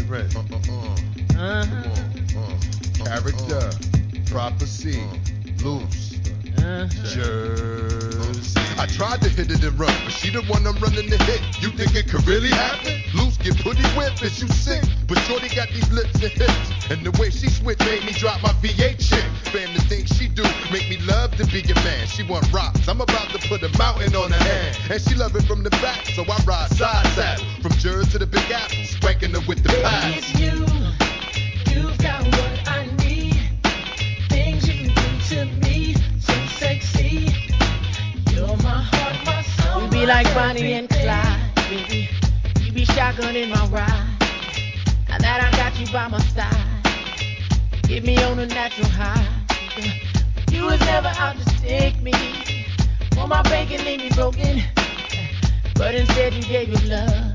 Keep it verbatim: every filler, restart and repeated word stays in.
ready. Uh, uh, uh. Uh-huh. Come on. Uh, Character. Uh, prophecy. Uh, loose. Uh-huh. Jersey. I tried to hit it and run, but she the one I'm running to hit. You think it could really happen? Loose get pretty whipped, is you sick? But shorty got these lips and hips, and the way she switch made me drop my V eight chick. Fan the things she do, make me love to be your man. She want rocks, I'm about to put a mountain on her hand, and she love it from the back, so I ride side saddle from Jersey to the Big Apple, spanking her with the pads. It's you, you've got what I need. Things you do to me, so sexy. You're my heart, my soul. We be like Bonnie and Clyde, baby. You be shotgun in my ride. Now that I got you by my side, get me on a natural high. You was never out to stick me. Want my bacon, leave me broken, but instead you gave your love.